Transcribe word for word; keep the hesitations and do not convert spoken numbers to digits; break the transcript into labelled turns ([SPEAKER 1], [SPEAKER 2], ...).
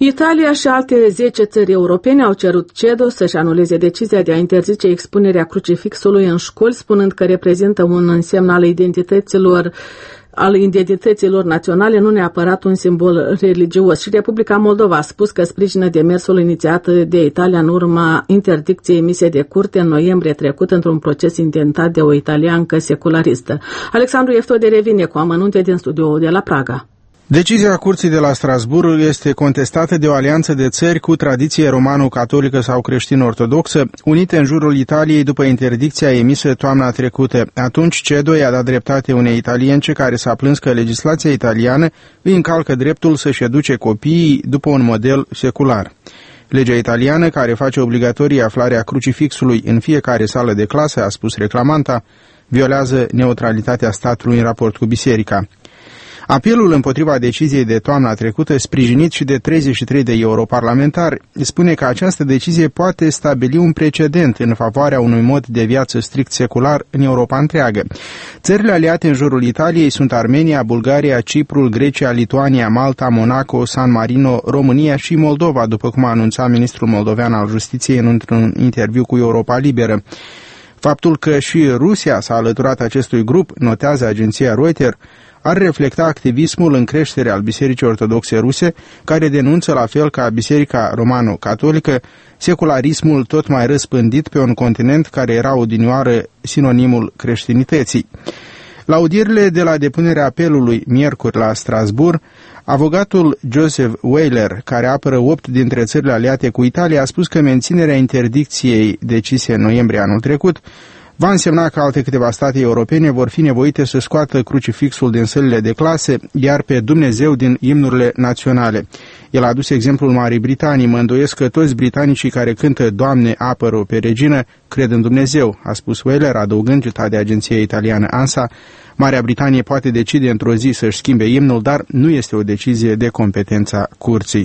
[SPEAKER 1] Italia și alte zece țări europene au cerut CEDO să-și anuleze decizia de a interzice expunerea crucifixului în școli, spunând că reprezintă un însemn al identităților al identităților naționale, nu neapărat un simbol religios. Și Republica Moldova a spus că sprijină demersul inițiat de Italia în urma interdicției emise de curte în noiembrie trecut într-un proces intentat de o italiancă secularistă. Alexandru Eftode revine cu amănunte din studioul de la Praga.
[SPEAKER 2] Decizia Curții de la Strasbourg este contestată de o alianță de țări cu tradiție romano-catolică sau creștin-ortodoxă, unite în jurul Italiei după interdicția emisă toamna trecută. Atunci CEDO i-a dat dreptate unei italience care s-a plâns că legislația italiană îi încalcă dreptul să-și educe copiii după un model secular. Legea italiană, care face obligatorie aflarea crucifixului în fiecare sală de clasă, a spus reclamanta, violează neutralitatea statului în raport cu biserica. Apelul împotriva deciziei de toamna trecută, sprijinit și de treizeci și trei de europarlamentari, spune că această decizie poate stabili un precedent în favoarea unui mod de viață strict secular în Europa întreagă. Țările aliate în jurul Italiei sunt Armenia, Bulgaria, Ciprul, Grecia, Lituania, Malta, Monaco, San Marino, România și Moldova, după cum a anunțat ministrul moldovean al Justiției într-un interviu cu Europa Liberă. Faptul că și Rusia s-a alăturat acestui grup, notează agenția Reuters, ar reflecta activismul în creștere al Bisericii Ortodoxe Ruse, care denunță, la fel ca Biserica Romano-Catolică, secularismul tot mai răspândit pe un continent care era odinioară sinonimul creștinității. La audierile de la depunerea apelului miercuri la Strasbourg, avocatul Joseph Weiler, care apără opt dintre țările aliate cu Italia, a spus că menținerea interdicției decise în noiembrie anul trecut va însemna că alte câteva state europene vor fi nevoite să scoată crucifixul din sălile de clase, iar pe Dumnezeu din imnurile naționale. El a adus exemplul Marii Britanii. Mă îndoiesc că toți britanicii care cântă Doamne, apără-o pe regină, cred în Dumnezeu, a spus Weiler, adăugând, citat de agenția italiană ANSA, Marea Britanie poate decide într-o zi să-și schimbe imnul, dar nu este o decizie de competența curții.